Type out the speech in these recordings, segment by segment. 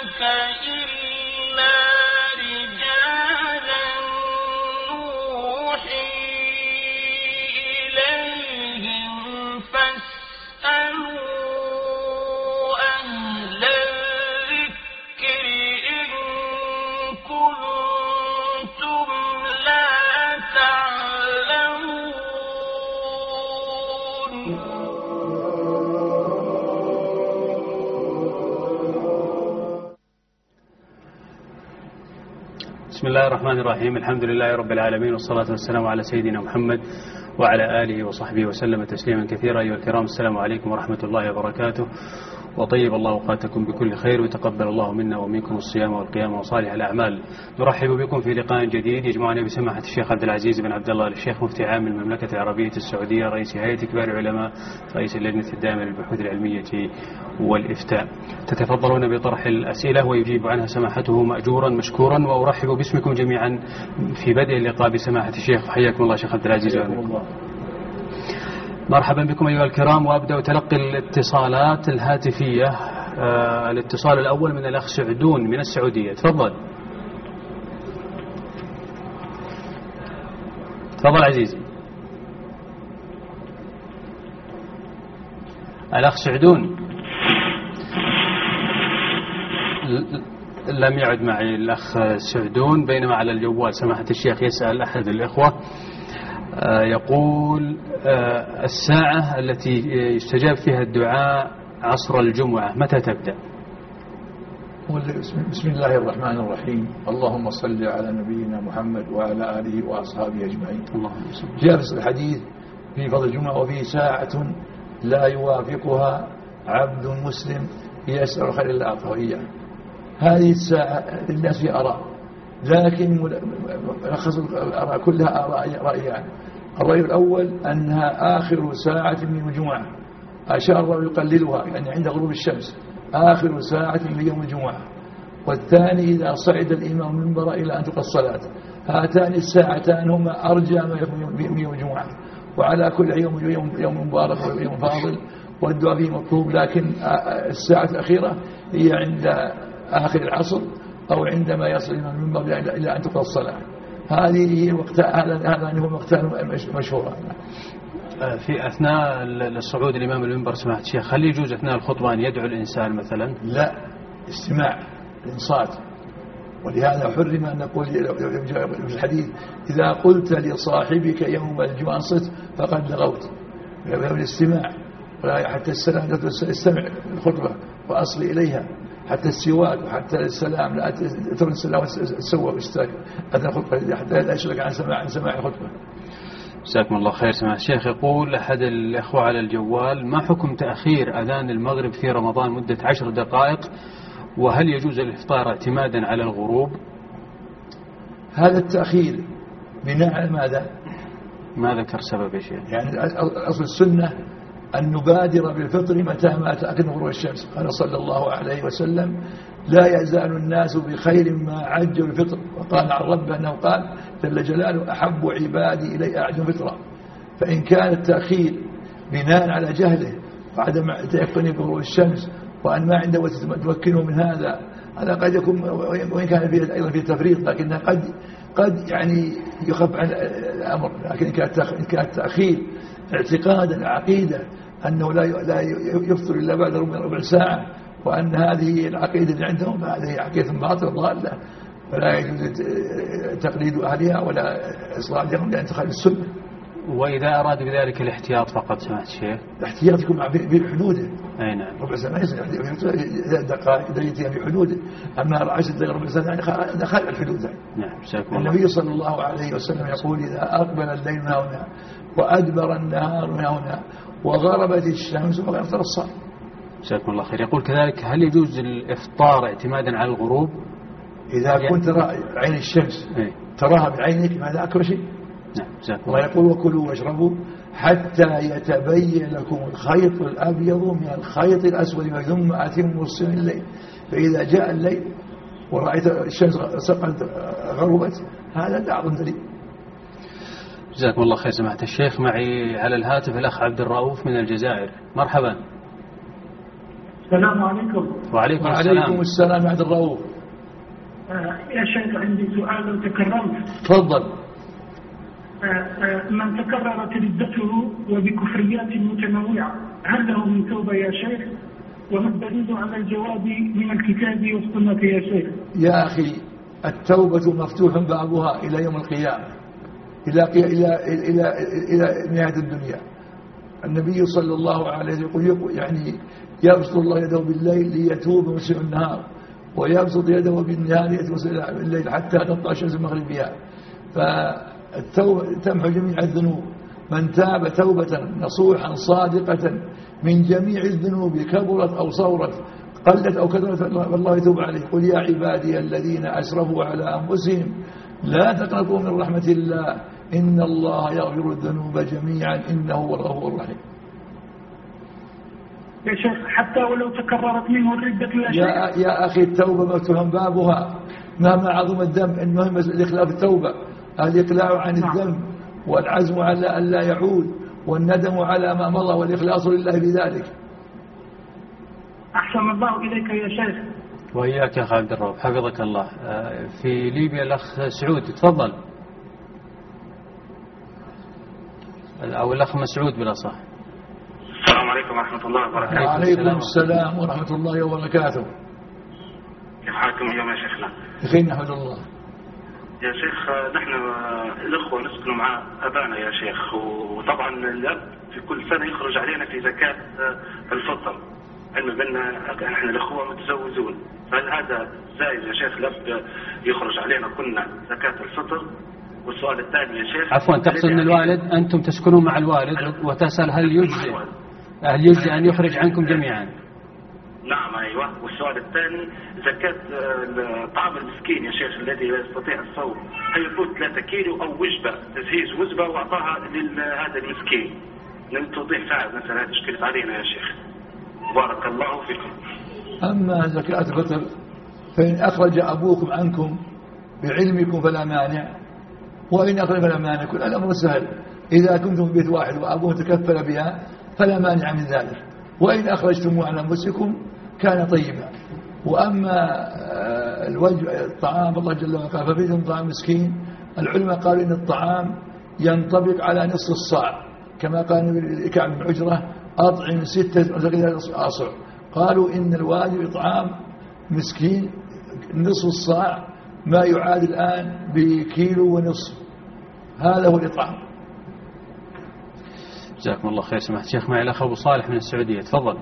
بسم الله الرحمن الرحيم. الحمد لله رب العالمين، والصلاة والسلام على سيدنا محمد وعلى آله وصحبه وسلم تسليما كثيرا. أيها الكرام، السلام عليكم ورحمة الله وبركاته، وطيب الله أوقاتكم بكل خير، وتقبل الله منا ومنكم الصيام والقيام وصالح الأعمال. نرحب بكم في لقاء جديد يجمعنا بسماحة الشيخ عبد العزيز بن عبد الله الشيخ مفتي عام المملكة العربية السعودية، رئيس هيئة كبار العلماء، رئيس اللجنة الدائمة للبحوث العلمية والإفتاء. تتفضلون بطرح الأسئلة ويجيب عنها سماحته مأجورا مشكورا. وأرحب باسمكم جميعا في بدء اللقاء بسماحة الشيخ. حياكم الله شيخ عبد العزيز. مرحبا بكم أيها الكرام، وأبدأ تلقي الاتصالات الهاتفية. الاتصال الأول من الأخ سعدون من السعودية. تفضل تفضل عزيزي. الأخ سعدون لم يعد معي الأخ سعدون، بينما على الجوال سماحة الشيخ يسأل أحد الإخوة يقول الساعة التي يستجاب فيها الدعاء عصر الجمعة متى تبدأ؟ بسم الله الرحمن الرحيم. اللهم صل على نبينا محمد وعلى آله وأصحابه أجمعين. جاء في الحديث في فضل الجمعة وفيه ساعة لا يوافقها عبد مسلم يسأل خير الله أعطاه إياه. هذه الساعة الناس في آراء، لكن ملخص الآراء كلها آراء رأيان. الرأي الأول أنها آخر ساعة من الجمعة، أشار الله يقللها يعني عند غروب الشمس، آخر ساعة من يوم الجمعة. والثاني إذا صعد الإمام من المنبر إلى أن تقضى الصلاة. هاتان الساعتان هما أرجى ما يكون من يوم الجمعة. وعلى كل يوم مبارك ويوم فاضل والدعاء فيه مطلوب، لكن الساعة الأخيرة هي عند آخر العصر أو عندما يصل الإمام من المنبر إلى أن تقضى الصلاة. هذه هي هذا هو وقتان مشهورة. في أثناء الصعود الإمام المنبر سماحة الشيخ، هل يجوز أثناء الخطبة أن يدعو الإنسان مثلا؟ لا، استماع الإنصات. ولهذا حرم أن نقول في الحديث إذا قلت لصاحبك يوم الجمعة انصت فقد لغوت. الاستماع حتى السلام استمع الخطبة وأصل إليها، حتى السواك وحتى السلام لا ترن السلام وتسوى واستاك أثناء الخطبة حتى لا يشغلك عن سماع الخطبة. جزاكم الله خير. سماحة الشيخ يقول أحد الأخوة على الجوال: ما حكم تأخير أذان المغرب في رمضان مدة 10 دقائق، وهل يجوز الإفطار اعتمادا على الغروب؟ هذا التأخير بناء على ماذا؟ ما ذكر سبب يا شيخ. يعني أصل السنة أن نبادر بالفطر متى ما تأكد غروب الشمس. قال صلى الله عليه وسلم: لا يزال الناس بخير ما عجلوا الفطر. وقال عن رب أنه قال جل جلاله: أحب عبادي إلي أعجل فطرا. فإن كان التأخير بناء على جهله وعدم تيقنه بغروب الشمس وأن ما عنده تمكنه من هذا قد يكون، وإن كان فيه أيضا في تفريط، لكن قد يعني يخف عن الأمر. لكن إن كان التأخير اعتقادا عقيدة أنه لا يفطر إلا بعد ربع ساعة، وأن هذه العقيدة اللي عندهم هذه عقيدة باطلة ضالة، فلا يجوز تقليد أهلها ولا إصلاح لهم لأن تخالف السنة. وإذا أراد بذلك الاحتياط فقط سماحة الشيخ؟ الاحتياط يكون في حدوده. أي نعم. ربع ساعة في دقائق دقيقتين في حدوده، أما 10 دقائق ربع ساعة يعني خارج الحدود. نعم. النبي صلى الله عليه وسلم يقول: إذا أقبل الليل من هنا وأدبر النهار من هنا وغربت الشمس فقد أفطر الصائم. جزاكم الله خير. يقول كذلك: هل يجوز الإفطار اعتمادا على الغروب؟ إذا كنت عين الشمس تراها بعينك ماذا أكبر شيء. نعم. جزاكم الله. ويقول: وكلوا واشربوا حتى يتبين لكم الخيط الأبيض من الخيط الأسود ثم أتموا الصيام الليل. فإذا جاء الليل ورأيت الشمس قد غربت هذا أعظم دليل. جزاكم الله خير. سماحة الشيخ معي على الهاتف الأخ عبد الرؤوف من الجزائر. مرحبا. السلام عليكم. وعليكم السلام عبد الرؤوف. يا شيخ عندي سؤال لو تكرمت. تفضل. من تكررت ردته وبكفريات متنوعة هل له من توبة يا شيخ؟ وما الدليل على الجواب من الكتاب والسنة يا شيخ؟ يا أخي التوبة مفتوح بابها إلى يوم القيامة، إلى نهاية الدنيا. النبي صلى الله عليه وسلم يقول يعني يبسط الله يده بالليل ليتوب مسيء النهار، ويبسط يده بالنهار ليتوب الليل حتى تطلع الشمس المغربية. فالتوبة تمحو جميع الذنوب. من تاب توبة نصوحا صادقة من جميع الذنوب كبرت أو صورت قلت أو كثرت والله يتوب عليه. قل يا عبادي الذين أسرفوا على أنفسهم لا تقنطوا من رحمة الله إن الله يغفر الذنوب جميعا إنه هو الغفور الرحيم. يا شيخ حتى ولو تكررت منه الردة يا أخي التوبة مفتوح بابها مهما عظم الذنب. المهم الإخلاف التوبة، الإقلاع عن الذنب والعزم على أن لا يعود والندم على ما مضى والإخلاص لله بذلك. أحسن الله إليك يا شيخ. وإياك يا أخ عبد الرؤوف حفظك الله. في ليبيا الأخ سعود تفضل، أو الأخ مسعود بالأصح. السلام عليكم ورحمة الله وبركاته. وعليكم السلام ورحمة الله وبركاته. كيف حالكم اليوم يا شيخنا؟ بخير نحمد الله. يا شيخ نحن الأخوة نسكن مع أبانا يا شيخ، وطبعا الأب في كل سنة يخرج علينا في زكاة الفطر، علما بأن نحن الأخوة متزوجون، فهل هذا زائد يا شيخ الأب يخرج علينا كلنا زكاة الفطر؟ والسؤال الثاني يا شيخ، عفوا تقصد أن الوالد أنتم تسكنون مع الوالد وتسأل هل يجزي أن يخرج عنكم جميعا؟ نعم أيوة. والسؤال الثاني زكاة طعام المسكين يا شيخ الذي لا يستطيع الصوم، هل يفوت 3 كيلو أو وجبة تجهيز وجبة وأعطاها لهذا المسكين؟ توضيح فعل مثلا هذا اشكلت علينا يا شيخ، بارك الله فيكم. أما زكاة الفطر فإن أخرج أبوكم عنكم بعلمكم فلا مانع، وإن أخرج فلا مانع. كل الأمر سهل. إذا كنتم في بيت واحد وأبوه تكفل بها فلا مانع من ذلك، وإن أخرجتم عن أنفسكم كان طيبا. وأما الطعام الله جل وعلا قال ففيكم طعام مسكين، العلماء قالوا إن الطعام ينطبق على نصف الصاع، كما قال كعب بن عجرة أطعم 6 أصع. قالوا إن الواجب إطعام مسكين نصف الصاع، ما يعادل الآن بكيلو ونصف. هذا هو الإطعام. جزاكم الله خير. سمحت شيخ معي الأخ أبو صالح من السعودية، تفضل.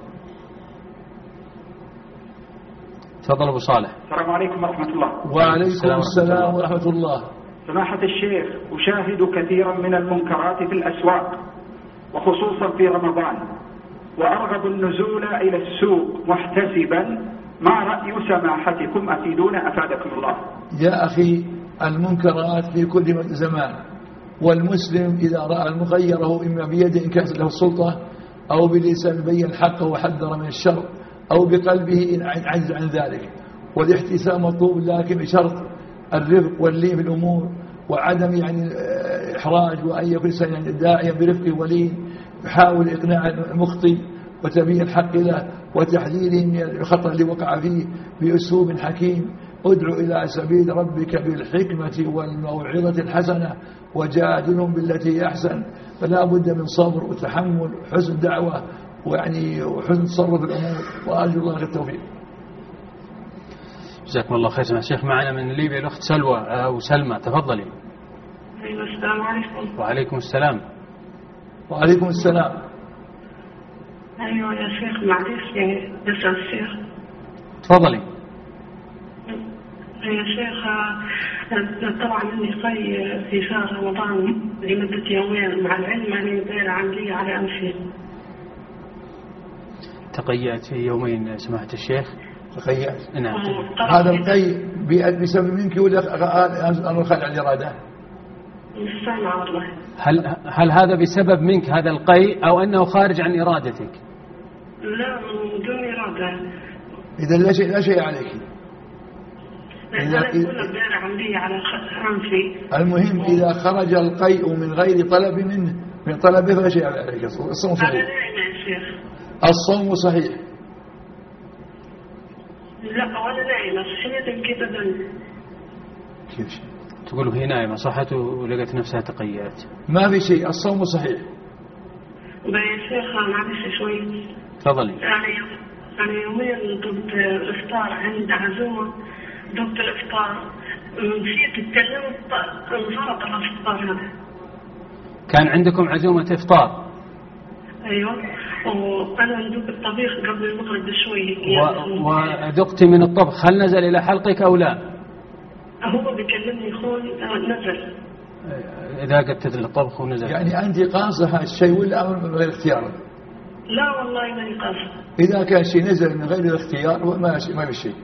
تفضل أبو صالح. السلام عليكم ورحمة الله. وعليكم السلام ورحمة الله. سماحة الشيخ، أشاهد كثيرا من المنكرات في الأسواق وخصوصا في رمضان، وأرغب النزول إلى السوق محتسبا. ما رأي سماحتكم؟ أفيدونا أفادكم الله. يا أخي المنكرات في كل زمان، والمسلم إذا رأى المغيره إما بيده إن كانت له السلطة، أو بلسان يبين الحق وحذر من الشر، أو بقلبه إن عجز عن ذلك. والاحتساب مطلوب لكن بشرط الرفق واللين في الأمور، وعدم يعني إحراج، وأن يكون يعني داعيا برفق ولين يحاول إقناع المخطئ وتبيين الحق له وتحذيره من الخطأ اللي وقع فيه بأسلوب حكيم. ادعو إلى سبيل ربك بالحكمة والموعظة الحسنة وجادلهم بالتي هي أحسن. فلا بد من صبر وتحمل وحسن دعوة وحسن تصرف الأمور، وأرجو الله التوفيق. جزاكم الله خير. شيخ معنا من ليبيا الأخت سلوى أو سلمى، تفضلي. أيوة السلام عليكم. وعليكم السلام. وعليكم السلام. أيوة يا شيخ معلش بسأل الشيخ. تفضلي. يا شيخ طبعا اني في شهر رمضان لمدة يومين، مع العلم اني دايرة عملية على انفي. تقيأت في يومين سماحة الشيخ؟ تقيأت. نعم. هذا القيء بسبب منك ولا أمر خارج عن الإرادة؟ مش سامعة والله. هل هذا بسبب منك هذا القيء أو أنه خارج عن إرادتك؟ لا من دون إرادة. إذا لا شيء عليك. المهم إذا خرج القيء من غير طلب منه من طلبه فلا شيء عليك. الصوم صحيح. الصوم صحيح. لا وأنا نايمة صحيت كده بنام. كيف؟ تقول هي نايمة صحت ولقت نفسها تقيأت. ما في شيء، الصوم صحيح. يا شيخ معلش شوي. تفضلي. أنا يومين ضد الإفطار عند عزومة ضد الإفطار نسيت اتكلمت انفرط الإفطار هذا. كان عندكم عزومة إفطار؟ أيوة وأنا ندوق الطبيخ قبل المغرب بشوي. ودقت من الطبخ، هل نزل إلى حلقك أو لا؟ هو بيكلمني أخوي نزل. إذا قدت الطبخ ونزل يعني أنت قاصة الشيء ولا أمر من غير اختيار؟ لا والله ماني قاصة. إذا كان شيء نزل من غير الاختيار ما في شيء.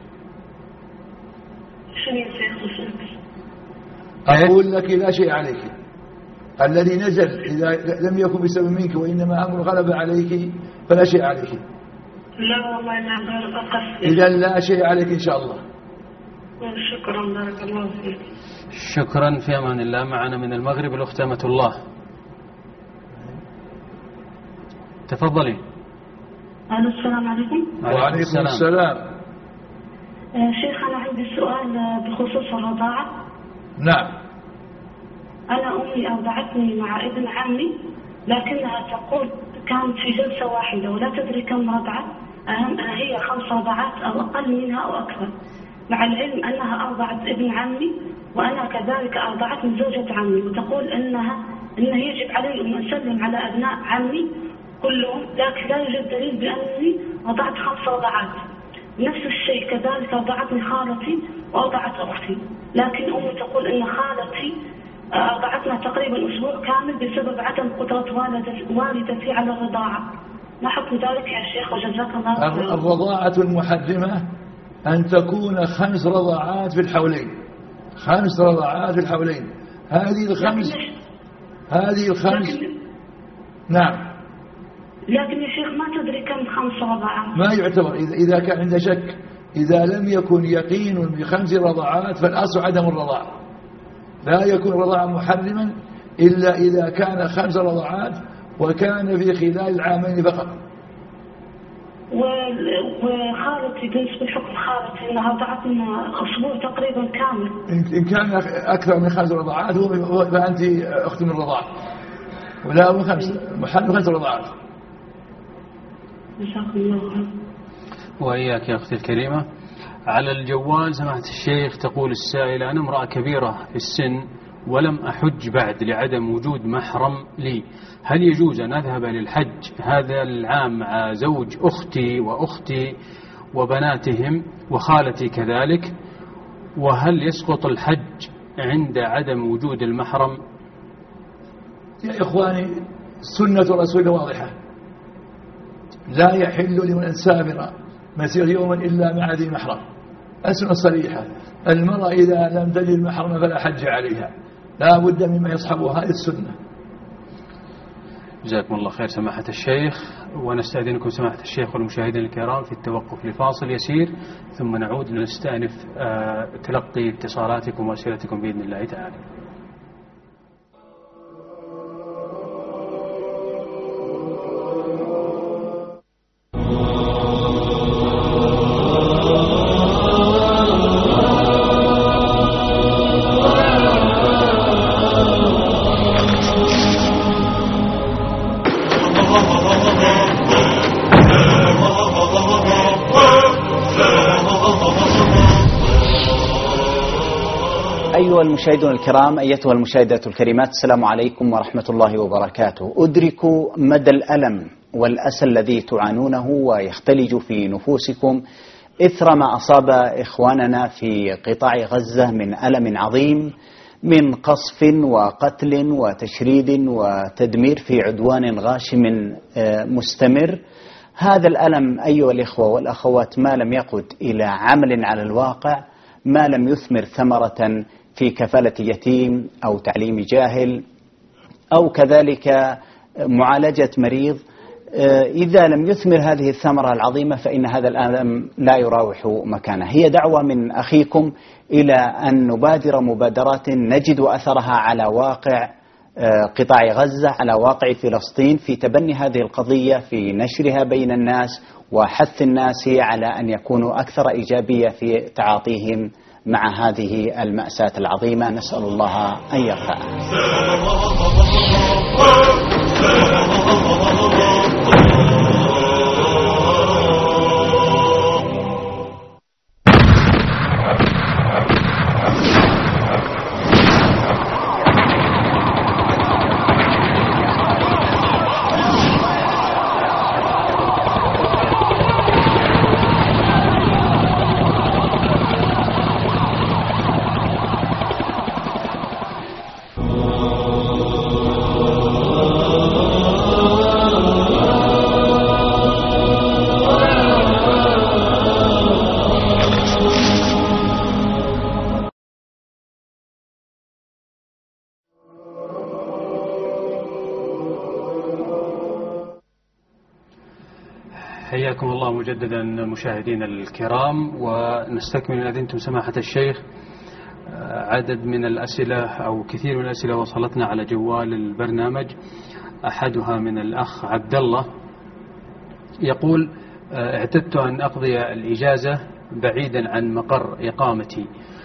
شنو يا شيخ؟ أقول لك لا شيء عليك. الذي نزل إذا لم يكن بسبب منك وإنما أمر غلب عليك فلا شيء عليك. لا والله ما أقصد. إذا لا شيء عليك إن شاء الله. شكرا بارك الله فيك. شكرا، في أمان الله. معنا من المغرب الأخت أمة الله. تفضلي. السلام عليكم. وعليكم السلام. شيخ أنا عندي سؤال بخصوص الرضاعة. نعم. أنا أمي أرضعتني مع ابن عمي لكنها تقول كانت في جلسة واحدة ولا تدري كم رضعت، هي 5 رضعات أو أقل منها أو أكثر، مع العلم أنها أرضعت ابن عمي وأنا كذلك أرضعت من زوجة عمي، وتقول إنه يجب علي أن أسلم على أبناء عمي كلهم، لكن لا يوجد دليل بأني رضعت 5 رضعات. نفس الشيء كذلك رضعتني خالتي وأرضعت أختي، لكن أمي تقول إن خالتي أرضعتنا تقريبا أسبوع كامل بسبب عدم قدرة والدتي على الرضاعة. ما حكم ذلك يا شيخ وجزاك الله خيرا؟ الرضاعة المحرمة أن تكون 5 رضاعات في الحولين. 5 رضاعات في الحولين. هذه الخمس نعم. لكن يا شيخ ما تدري كم 5 رضاعات. ما يعتبر إذا كان عند شك. إذا لم يكن يقين ب5 رضاعات فالأصل عدم الرضاعة. لا يكون الرضاعة محرما إلا إذا كان 5 رضاعات وكان في خلال العامين فقط. وخالتي بالنسبة لحكم خالتي انها رضعتنا اسبوع تقريبا كامل. ان كان اكثر من 5 رضاعات فانت اخت من الرضاعة، ولا من 5 محل 5 رضاعات. جزاكم الله خير. وإياك يا أختي الكريمة. على الجوال سمعت الشيخ تقول السائلة: أنا امرأة كبيرة في السن ولم أحج بعد لعدم وجود محرم لي، هل يجوز أن أذهب للحج هذا العام مع زوج أختي وأختي وبناتهم وخالتي كذلك؟ وهل يسقط الحج عند عدم وجود المحرم؟ يا إخواني سنة رسول واضحة، لا يحل لمن سافر مسير يوما إلا مع ذي محرم. السنة صريحة، المرأة إذا لم تجد المحرم فلا حج عليها، لا بد مما يصحبها هذه السنة. جزاكم الله خير سماحة الشيخ، ونستأذنكم سماحة الشيخ والمشاهدين الكرام في التوقف لفاصل يسير، ثم نعود لنستأنف تلقي اتصالاتكم وأسئلتكم بإذن الله تعالى. أيها المشاهدون الكرام، أيتها المشاهدات الكريمات، السلام عليكم ورحمة الله وبركاته. أدرك مدى الألم والأسى الذي تعانونه ويختلج في نفوسكم إثر ما أصاب إخواننا في قطاع غزة من ألم عظيم، من قصف وقتل وتشريد وتدمير في عدوان غاشم مستمر. هذا الألم أيها الإخوة والأخوات ما لم يقد إلى عمل على الواقع، ما لم يثمر ثمرة في كفالة يتيم أو تعليم جاهل أو كذلك معالجة مريض، إذا لم يثمر هذه الثمرة العظيمة فإن هذا الألم لا يراوح مكانه. هي دعوة من أخيكم إلى أن نبادر مبادرات نجد أثرها على واقع قطاع غزة، على واقع فلسطين، في تبني هذه القضية، في نشرها بين الناس وحث الناس على أن يكونوا أكثر إيجابية في تعاطيهم مع هذه المأساة العظيمة. نسأل الله أن يرفعها. حياكم الله مجددا مشاهدينا الكرام، ونستكمل إن أذنتم سماحة الشيخ عدد من الأسئلة أو كثير من الأسئلة وصلتنا على جوال البرنامج. أحدها من الأخ عبد الله يقول: اعتدت أن أقضي الإجازة بعيدا عن مقر إقامتي،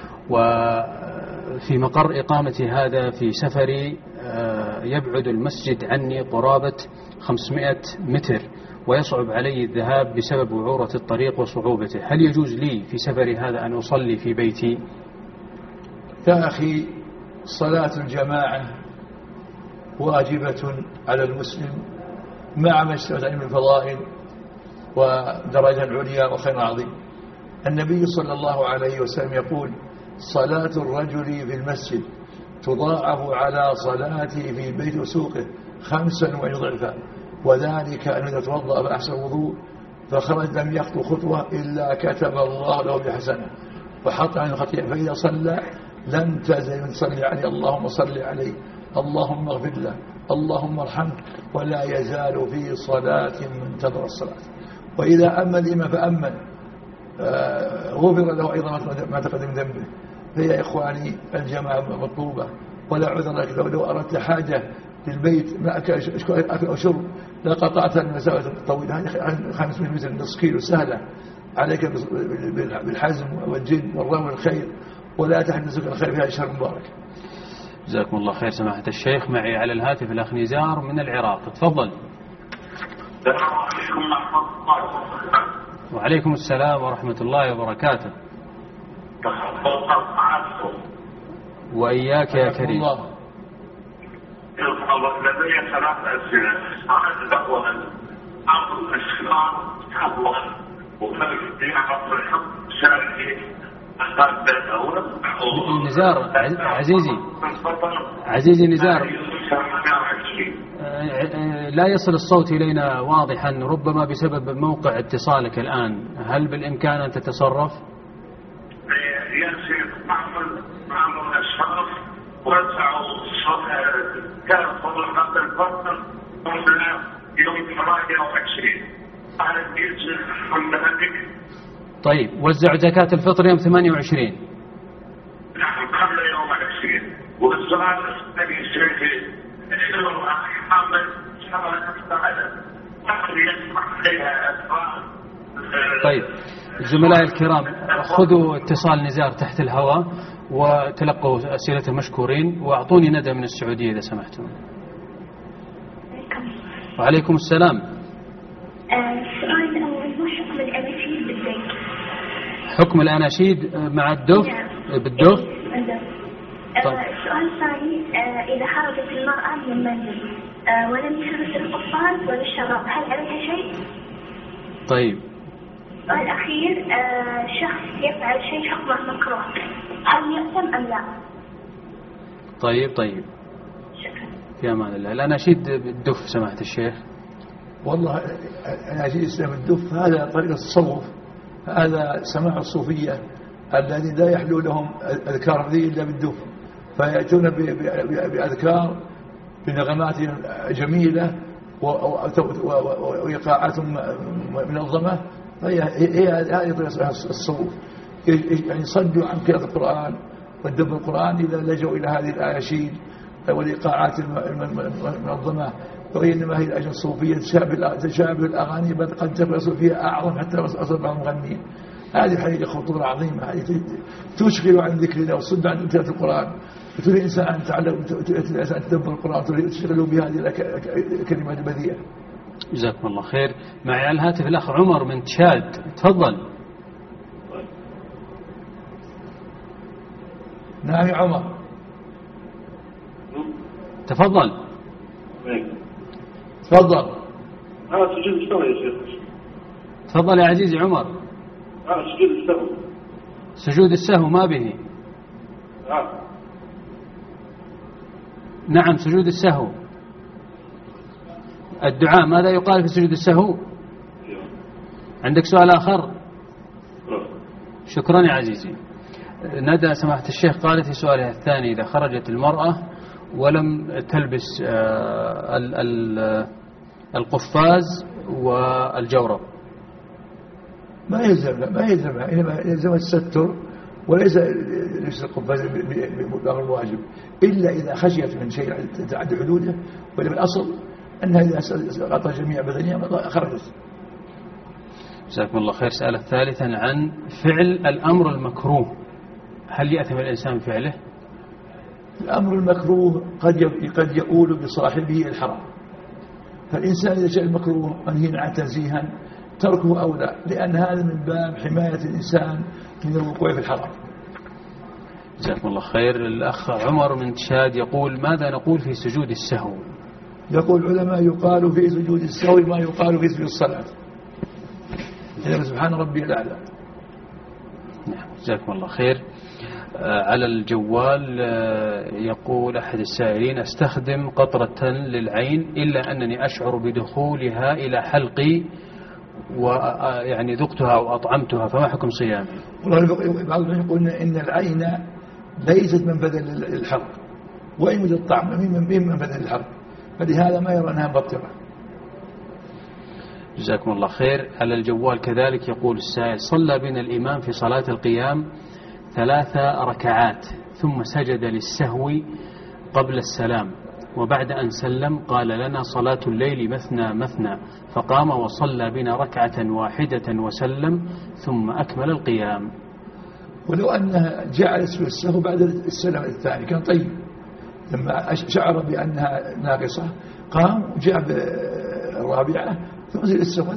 وفي مقر إقامتي هذا في سفري يبعد المسجد عني قرابة 500 متر، ويصعب علي الذهاب بسبب وعورة الطريق وصعوبته. هل يجوز لي في سفري هذا أن أصلي في بيتي؟ يا أخي، صلاة الجماعة واجبة على المسلم مع ما استوى من فضائل ودرجة عليا وخير عظيم. النبي صلى الله عليه وسلم يقول: صلاة الرجل في المسجد تضاعف على صلاته في بيت وسوقه 25 ضعفا، وذلك أنه إذا توضأ بأحسن وضوء فخرج لم يخطو خطوة إلا كتب الله له بحسنة وحط عنه خطيئة، فإذا صلى لم تزل يصلي عليه: اللهم صل عليه، اللهم اغفر له، اللهم ارحمه، ولا يزال في صلاة منتظر الصلاة. وإذا أمن الإمام فأمن غفر له أيضا ما تقدم ذنبه. فيا إخواني، الجماعة مطلوبة ولا عذر لك. لو أردت حاجة للبيت ما أكل أو شرب لقطعت المسافة الطويلة، هذه 500 متر نصف كيلو سهلة عليك بالحزم والجد والرغم والخير، ولا تحدثك الخير في هذا الشهر المبارك. جزاكم الله خير سماحة الشيخ. معي على الهاتف الأخ نزار من العراق، تفضل. وعليكم السلام ورحمة الله وبركاته. وإياك يا كريم. لدي 3 أسئلة. أولا، أرض الإسلام حظا ومن يعرف الحق شاركي نزار عزيزي نزار، لا يصل الصوت إلينا واضحا، ربما بسبب موقع اتصالك الآن. هل بالإمكان أن تتصرف؟ يا شيخ، معمل الشرف وزعوا كان فضل قبل الفضل يوم 28. أنا يجب من ذلك. طيب، وزعوا زكاة الفطر يوم 28. نعم، قبل يوم 20. والسؤال الثاني شيخي: طيب زملائي الكرام، خذوا اتصال نزار تحت الهواء وتلقوا أسئلته مشكورين، وأعطوني ندى من السعودية إذا سمحتم. وعليكم السلام. السؤال الأول: ما حكم الأناشيد بالبيت؟ حكم الأناشيد مع الدف بالدف؟ طيب. السؤال الثاني: إذا خرجت المرأة من المنزل ولم يشرب القطان ولا الشراب، هل عليها شيء؟ طيب. السؤال الأخير: شخص يفعل شيء حكمه مكروه، هل يأثم أم لا؟ طيب. شكرا. في أمان الله. الأناشيد بالدف سماحة الشيخ. والله أناشيد الإسلام الدف هذا طريقة التصوف، هذا سماع الصوفية الذي لا يحلو لهم أذكار ذي إلا بالدف، فيأتون بأذكار بنغمات جميلة وإيقاعات منظمة. هي هذه طريقة الصوف، يعني صدوا عن قراءة القرآن والدب القرآن إذا لجوا إلى هذه الأناشيد والإيقاعات المنظمة، وإنما هي الأجل الصوفية تشابه الأغاني بل قد تفرس فيها أعظم حتى أصل بعض المغنيين. هذه حقيقة خطورة عظيمة، هذه تشغل عن ذكرنا وتصد عن تلاوة القرآن، وتريد الإنسان أن يتعلم، الإنسان تدبر القرآن، تريد تشغله بهذه الكلمات البذيئة. جزاكم الله خير. معي على الهاتف الأخ عمر من تشاد، تفضل. نعم يا عمر، تفضل. تفضل. سجود السهو يا شيخ. تفضل يا عزيزي عمر. سجود السهو. سجود السهو ما به. نعم سجود السهو. الدعاء ماذا يقال في سجود السهو؟ عندك سؤال آخر؟ شكرا يا عزيزي. ندى سماحة الشيخ قالت في سؤالها الثاني: إذا خرجت المرأة ولم تلبس القفاز والجورب ما يلزمها، إنما يلزم الستر وليس لبس القفاز بأمر الواجب، إلا إذا خشيت من شيء تعدي حدوده، ولم الأصل أنها إذا غطى جميع بدنها خرجت. جزاكم الله خير. سألت ثالثا عن فعل الأمر المكروه، هل يأثم الإنسان فعله؟ الأمر المكروه قد يؤول بصاحبه الحرام، فالإنسان إذا شاء المكروه منهي عن تنزيها تركه أولى، لأن هذا من باب حماية الإنسان من الوقوع في الحرام. جزاكم الله خير. الأخ عمر من تشاد يقول: ماذا نقول في سجود السهو؟ يقول العلماء: يقال في سجود السهو ما يقال في سجود الصلاة، إذا سبحان ربي الأعلى. نعم جزاكم الله خير. على الجوال يقول أحد السائلين: أستخدم قطرة للعين إلا أنني أشعر بدخولها إلى حلقي ويعني ذقتها أو أطعمتها، فما حكم صيامي؟ بعض الناس يقولون إن العين ليست منفذا للحلق، وإن وجد الطعم من منفذ للحلق، فلهذا ما يرى أنها مبطرة. جزاكم الله خير. على الجوال كذلك يقول السائل: صلى بنا الإمام في صلاة القيام 3 ركعات ثم سجد للسهو قبل السلام، وبعد أن سلم قال لنا: صلاة الليل مثنى مثنى، فقام وصلى بنا 1 ركعة وسلم ثم أكمل القيام. ولو أنها جعلت في السهو بعد السلام الثاني كان طيب، لما شعر بأنها ناقصة قام وجاء بالرابعة ثم زل السهو.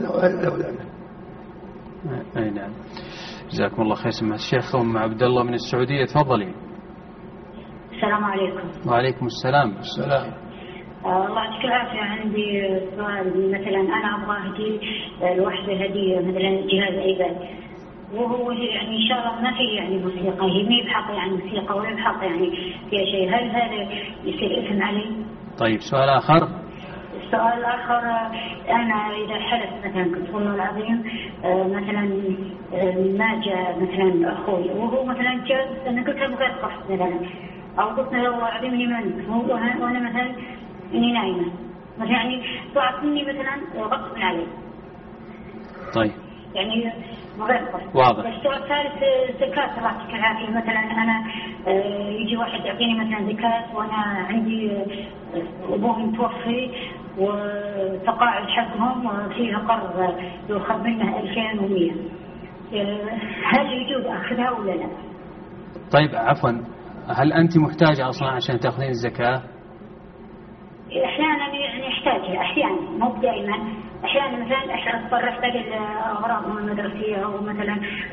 أي نعم. جزاكم الله خير. سمع الشيخ أم عبد الله من السعودية، تفضلي. السلام عليكم. وعليكم السلام. السلام. الله يعطيك العافية. عندي سؤال، مثلا أنا أبغى أهدي لوحدة هدية مثلا جهاز ايباد، وهو يعني إن شاء الله ما في يعني موسيقى، هي ما بحق يعني موسيقى ولا بحق يعني فيها شيء، هل هذا يصير إثم علي؟ طيب سؤال آخر. السؤال الآخر: أنا إذا حلف مثلا كنت والله العظيم مثلا ما جاء مثلا أخوي وهو مثلا جاء، أنا قلت أبغى أتقف مثلا، أو قلت له والله العظيم إني ما نمت وأنا مثلا إني نايمة مثلا، يعني ضاعت مني مثلا غصب علي. طيب يعني واضح. السؤال الثالث: زكاة الله يعطيك العافية. مثلا أنا يجي واحد يعطيني مثلا زكاة وأنا عندي أبوه متوفي وتقاعد حقهم فيها قرض يؤخذ منه 2100، هل يجوز أخذها ولا لا؟ طيب عفوا، هل أنت محتاجة أصلا عشان تأخذين الزكاة؟ أحيانا يعني أحتاجها، أحيانا مو دائما، أحيانا مثلا أضطر أحتاج أغراضهم المدرسية أو مثلا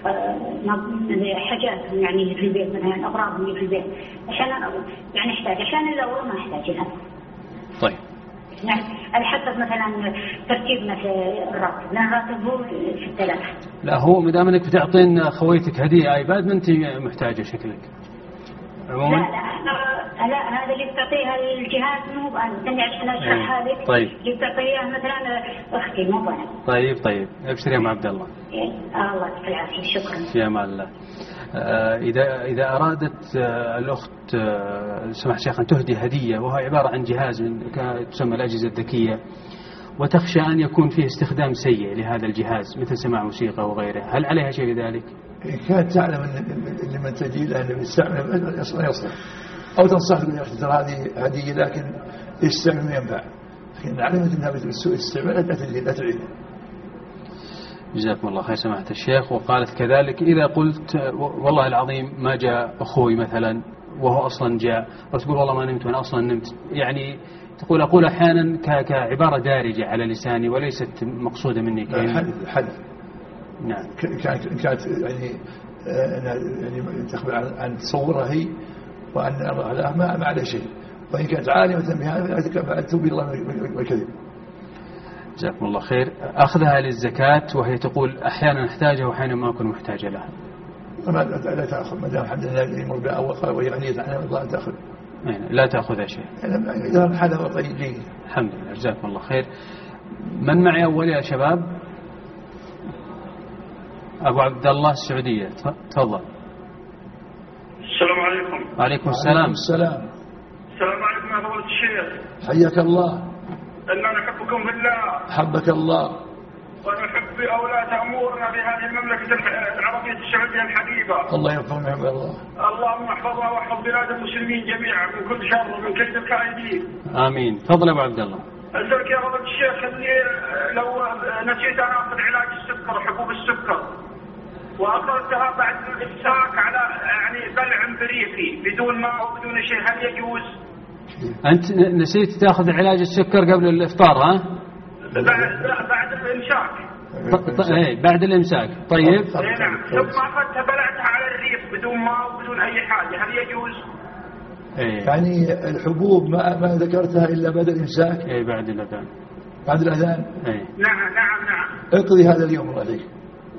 حاجات يعني في البيت، مثلا أغراضهم في البيت أحيانا يعني أحتاج، أحيانا لا والله ما أحتاجها. طيب يعني على حسب مثلا ترتيبنا في الراتب، لأن الراتب هو في 3. لا هو مدام انك بتعطين خويتك هدية ايباد ما انت محتاجة شكلك عموما. لا هذا اللي بتعطيها الجهاز مو بأنا، تاني عشان أشرحها لك. طيب اللي بتعطيها مثلا أختي مو بأنا. طيب ابشر يا ام عبد الله. الله يعطيك العافية. شكرا. في امان الله. إذا أرادت الأخت سمح شيخ أن تهدي هدية وهي عبارة عن جهاز من تسمى الأجهزة الذكية، وتخشى أن يكون فيه استخدام سيء لهذا الجهاز مثل سماع موسيقى وغيره، هل عليها شيء بذلك؟ كانت تعلم أن لمن تجي له أنه يستعمل أصلا يصلح، أو تنصح يا أخي ترى هذه هدية لكن يستعمل ينفع، لكن علمت أنها بالسوء استعمال لا تعيد. جزاكم الله خير سماحة الشيخ. وقالت كذلك إذا قلت والله العظيم ما جاء أخوي مثلا وهو أصلا جاء، وتقول والله ما نمت وأنا أصلا نمت، يعني تقول أقول أحيانا كعبارة دارجة على لساني وليست مقصودة مني. حدث نعم. كانت يعني تخبر عن تصورها هي وأن الله ما عليه شيء، وإن كانت عالمة بهذا فأتوب الله والكذب. جزاكم الله خير. أخذها للزكاة وهي تقول أحيانا أحتاجها وأحيانا ما أكون محتاجة لها. لا تأخذ ما دام الحمد لله يمر بها وهي غنية عنها الله تأخذ. لا تأخذها شيء. إذا هذا طيب جيد. الحمد لله. جزاكم الله خير. من معي أول يا شباب؟ أبو عبد الله السعودية، تفضل. السلام عليكم. وعليكم السلام. السلام. السلام عليكم يا فضيلة الشيخ. حياك الله. إننا نحبكم بالله. حبك الله. ونحب أولاد أمورنا في هذه المملكة العربية السعودية الحبيبة. الله يرحمهم يا الله. اللهم احفظها واحفظ بلاد المسلمين جميعا من كل شر ومن كيد الكائدين. آمين. تفضل أبو عبد الله. أسألك يا فضيلة الشيخ أني لو نسيت أن أخذ علاج السكر حبوب السكر وأخذتها بعد الإمساك على يعني بلع بريقي بدون ماء وبدون شيء، هل يجوز؟ أنت نسيت تأخذ علاج السكر قبل الإفطار ها؟ بعد الإمساك. بعد الإمساك. طيب. نعم. ثم أخذتها بلعتها على الريق بدون ماء وبدون أي حاجة، هل يجوز؟ يعني الحبوب ما ذكرتها إلا بعد الإمساك. بعد الأذان. بعد الأذان. نعم. اقضي هذا اليوم الله عليك.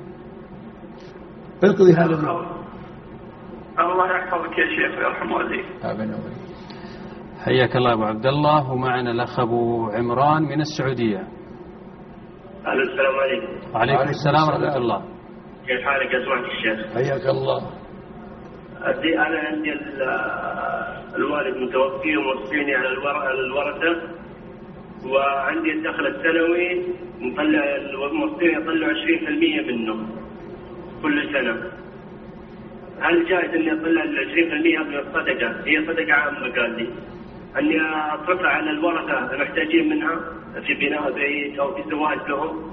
اقضي هذا اليوم. الله يحفظك يا شيخ ويرحم والديك. آمين. حياك الله أبو عبد الله. ومعنا الأخ أبو عمران من السعودية. السلام عليكم. وعليكم السلام ورحمة الله. كيف حالك يا سماحة الشيخ؟ حياك الله. أنا عندي الوالد متوفي وموصيني على الورثة، وعندي الدخل السنوي موصيني أطلع 20% منه كل سنة. هل جائز أني أطلع 20% من الصدقة؟ هي صدقة عامة قال لي أني أصرفها على الورثة المحتاجين منها في بناء بيت أو في زواج لهم.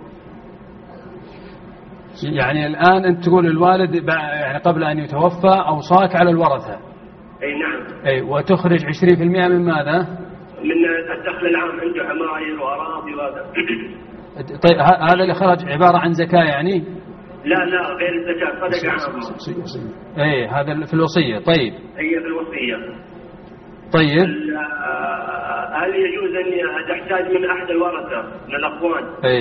يعني الآن أنت تقول الوالد يعني قبل أن يتوفى أوصاك على الورثة. أي نعم. وتخرج 20% من ماذا؟ من الدخل العام، عنده عماير وأراضي وهذا. طيب هذا اللي خرج عبارة عن زكاة يعني؟ لا غير الزكاة، صدقة عامة. هذا في الوصية. طيب. هي في الوصية. طيب. هل يجوز أن تحتاج من أحد الورثة من الأخوان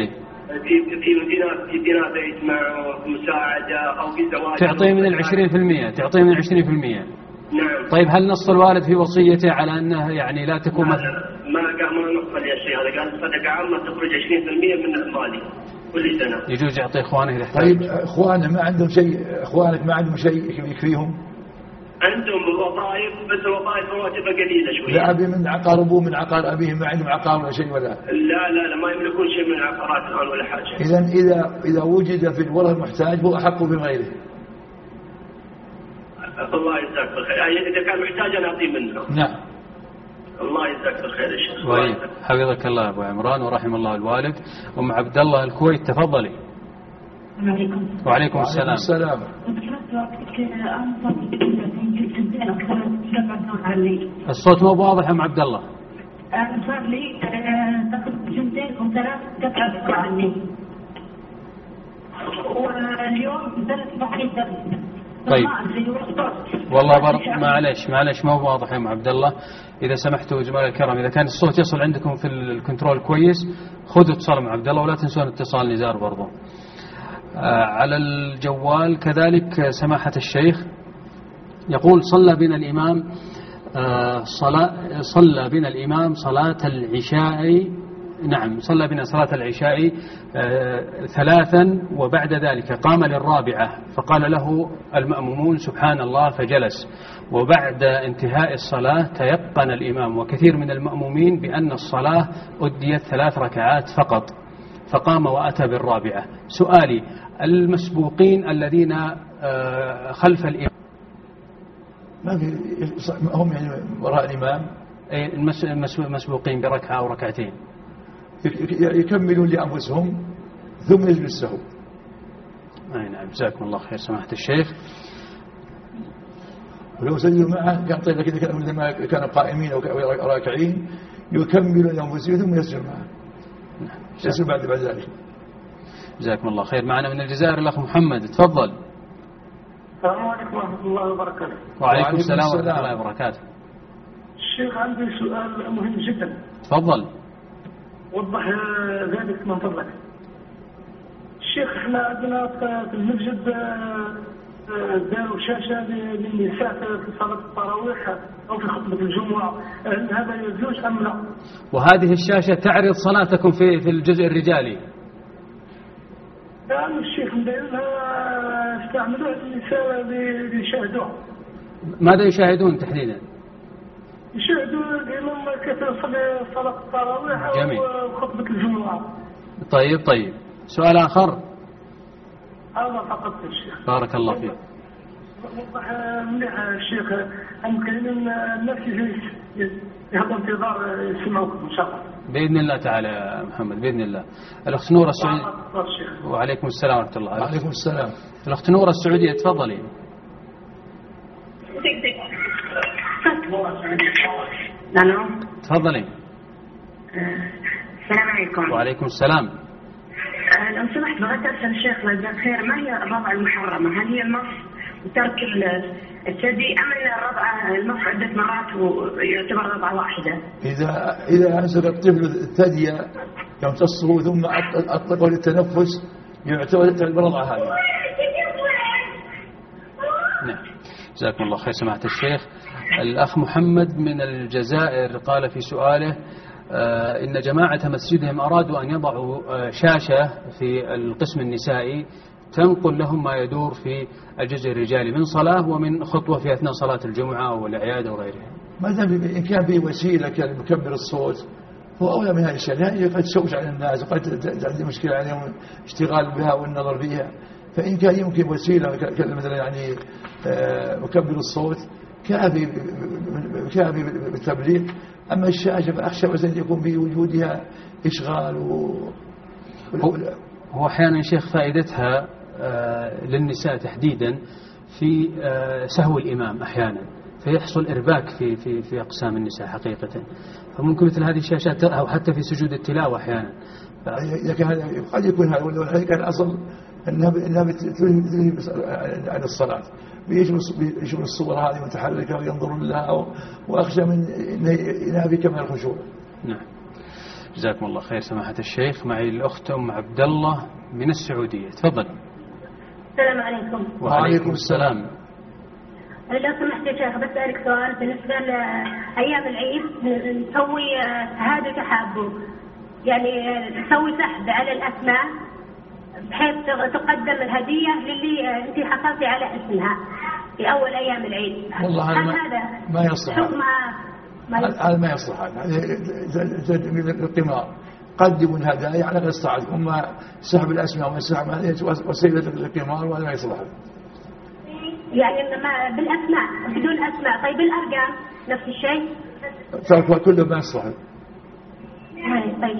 في بناء بيت مع مساعدة أو في زواج تعطيه من 20%؟ تعطيه من 20%. نعم. طيب هل نص الوالد في وصيته على أنه يعني لا تكون ما نص يا شيخ، هذا قال صدقة عامة تخرج 20% من مالي كل سنة. يجوز يعطي إخوانه إذا احتاج. طيب إخوانه ما عندهم شيء، إخوانك ما عندهم شيء يكفيهم؟ عندهم وظائف بس الوظائف رواتبها قليلة شوية. لا أبي من عقار أبوه من عقار أبيه ما عندهم عقار ولا شيء ولا؟ لا ما يملكون شيء من العقارات الآن ولا حاجة. إذا وجد في الورثة المحتاج هو أحق من غيره. الله يجزاك بالخير. إذا كان محتاج أنا أعطيه منه. نعم. الله يجزاك بالخير يا شيخ. حفظك الله أبو عمران ورحم الله الوالد. أم عبد الله الكويت تفضلي. وعليكم السلام. الصوت مو واضح أم عبد الله. صار لي تقريبا 2 و3 قطع عني واليوم 3 بعيد. طيب والله معلش ما هو واضح يا أم عبد الله. إذا سمحتوا جمال الكرام إذا كان الصوت يصل عندكم في الكنترول كويس خذوا اتصال مع عبد الله ولا تنسون اتصال نزار برضو على الجوال. كذلك سماحة الشيخ يقول صلى بنا الإمام صلاة العشاء. نعم صلى بنا صلاة العشاء 3 وبعد ذلك قام للرابعة فقال له المأمومون سبحان الله فجلس، وبعد انتهاء الصلاة تيقن الإمام وكثير من المأمومين بأن الصلاة أديت 3 ركعات فقط فقام وأتى بالرابعة. سؤالي المسبوقين الذين خلف الإمام ما في، هم يعني وراء الإمام مسبوقين بركعة أو ركعتين، يكملون لأنفسهم ثم يجلسوا. أي نعم. جزاكم الله خير سماحة الشيخ. ولو سجدوا معه كان طيب، لكن لما كانوا قائمين أو راكعين يكملون لأنفسهم ثم يسجدوا معه، يسجدوا بعد ذلك. جزاكم الله خير. معنا من الجزائر الأخ محمد، تفضل. السلام عليكم ورحمة الله وبركاته. وعليكم السلام ورحمة الله وبركاته. الشيخ عندي سؤال مهم جدا. تفضل. وضح ذلك من فضلك. الشيخ احنا عندنا في المسجد داروا شاشة للنساء في صلاة التراويح أو في خطبة الجمعة، هل هذا يجوز أم لا؟ وهذه الشاشة تعرض صلاتكم في الجزء الرجالي؟ يعني الشيخ مدينها استعملوها النساء ليشاهدوها. ماذا يشاهدون تحديدا؟ يشاهدوا الإمام كيف يصلي صلاة التراويح أو خطبة الجمعة. طيب. سؤال آخر؟ هذا فقط الشيخ. بارك الله فيك. وضح مليح الشيخ، ممكن الناس يهضم انتظار يسمعوكم إن شاء الله. بإذن الله تعالى يا محمد، بإذن الله. الأخت نورة السعودية. وعليكم السلام ورحمة الله. وعليكم السلام. الأخت نورة السعودية، تفضلي. الو. تفضلي. السلام عليكم. وعليكم السلام. لو سمحت بغيت أسأل الشيخ جزاك خير، ما هي الرضعة المحرمة؟ هل هي المص وترك الثدي أم الرضعة المص عدة مرات ويعتبر رضعة واحدة؟ إذا أنزل الطفل الثدي يمتصه ثم أطلقه للتنفس يعتبر الرضعة هذه. نعم. جزاكم الله خير سماحة الشيخ. الأخ محمد من الجزائر قال في سؤاله إن جماعة مسجدهم أرادوا أن يضعوا شاشة في القسم النسائي تنقل لهم ما يدور في الجزء الرجالي من صلاة ومن خطوة في أثناء صلاة الجمعة أو الأعياد أو غيرها. ما دام إن كان في وسيلة كمكبر الصوت هو أولى من هذه الشيء، يعني قد تشوش على الناس وقد تعطي مشكلة عليهم اشتغال بها والنظر فيها، فإن كان يمكن وسيلة مثلا يعني مكبر الصوت كافي بالتبليغ. أما الشاشة فأخشى أن يكون في وجودها إشغال هو أحيانا شيخ فائدتها للنساء تحديدا في سهو الإمام أحيانا، فيحصل إرباك في أقسام النساء حقيقة، فممكن مثل هذه الشاشات أو حتى في سجود التلاوة أحيانا. لكن قد يكون هذا والحقيقة كان أصل أنها تلهي عن الصلاة، بيشوف الصور هذه متحركة وينظرون لها، وأخشى من إنها في كمال الخشوع. نعم. جزاكم الله خير سماحة الشيخ. معي الأخت أم عبد الله من السعودية، تفضل. السلام عليكم. وعليكم السلام. لو سمحت يا شيخ بسألك سؤال بالنسبة لأيام العيد نسوي هذا تحابب، يعني نسوي سحب على الأسماء بحيث تقدم الهدية للي أنت حصلتي على اسمها في أول أيام العيد. والله هذا ما يصلح، هذا ما يصلح، هذا القمار قدموا الهدايا على قصة، أما سحب الأسماء وسيلة القمار وهذا ما يصلح. يعني بالأسماء بدون أسماء. طيب الأرقام نفس الشيء؟ تركوا كله ما يصلح. طيب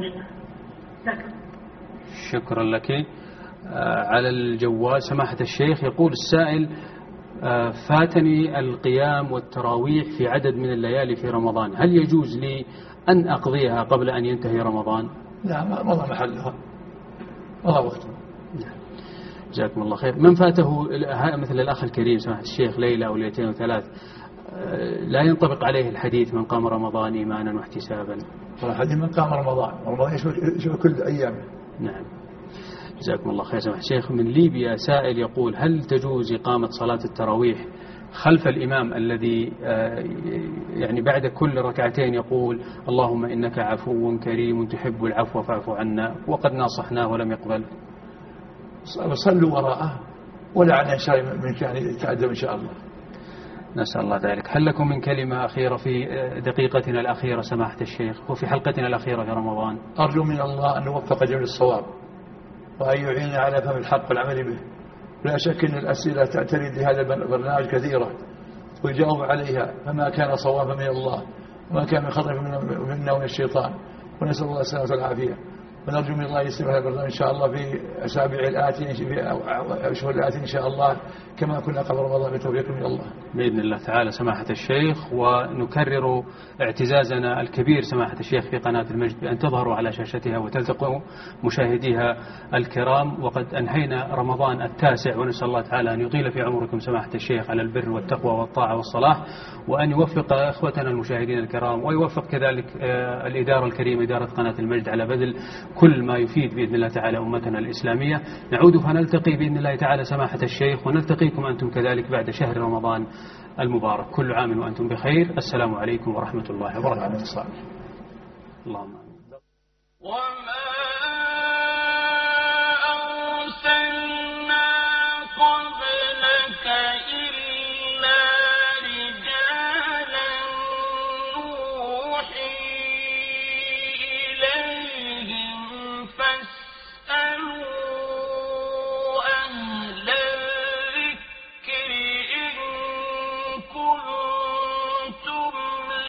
شكرا لك. على الجوال سماحة الشيخ يقول السائل فاتني القيام والتراويح في عدد من الليالي في رمضان، هل يجوز لي أن أقضيها قبل أن ينتهي رمضان؟ لا، ما محلها ولا وقتها. جزاكم الله خير. من فاته مثل الأخ الكريم سماحة الشيخ ليلة أو ليلتين وثلاث لا ينطبق عليه الحديث من قام رمضان إيمانا واحتسابا؟ الحديث من قام رمضان يشمل كل أيام. نعم. جزاكم الله خير سماحة الشيخ. من ليبيا سائل يقول هل تجوز إقامة صلاة التراويح خلف الإمام الذي يعني بعد كل ركعتين يقول اللهم إنك عفو كريم تحب العفو فاعف عنا، وقد ناصحناه ولم يقبل؟ صلوا وراءه ولا عن شيء من كان يتعدى إن شاء الله. نسأل الله ذلك. هل لكم من كلمة أخيرة في دقيقتنا الأخيرة سماحة الشيخ وفي حلقتنا الأخيرة في رمضان؟ أرجو من الله أن نوفق جميع الصواب وأن يعيننا على فهم الحق والعمل به. لا شك أن الأسئلة ترد لهذا البرنامج كثيرة، ويجاوب عليها، فما كان صوابا من الله وما كان من خطأ منا ومن الشيطان، ونسأل الله السلامة والعافية، ونرجو من الله يستمر البرنامج إن شاء الله في أسابيع الآتية في أشهر الآتية إن شاء الله كما كنا قبل رمضان بتوفيق من الله بإذن الله تعالى سماحة الشيخ. ونكرر اعتزازنا الكبير سماحة الشيخ في قناة المجد بأن تظهروا على شاشتها وتلتقوا مشاهديها الكرام. وقد أنهينا رمضان التاسع، ونسأل الله تعالى أن يطيل في عمركم سماحة الشيخ على البر والتقوى والطاعة والصلاح، وأن يوفق إخوتنا المشاهدين الكرام، ويوفق كذلك الإدارة الكريمة إدارة قناة المجد على بذل كل ما يفيد بإذن الله تعالى أمتنا الإسلامية. نعود فنلتقي بإذن الله تعالى سماحة الشيخ، ونلتقيكم أنتم كذلك بعد شهر رمضان المبارك. كل عام وأنتم بخير. السلام عليكم ورحمة الله وبركاته. اللهم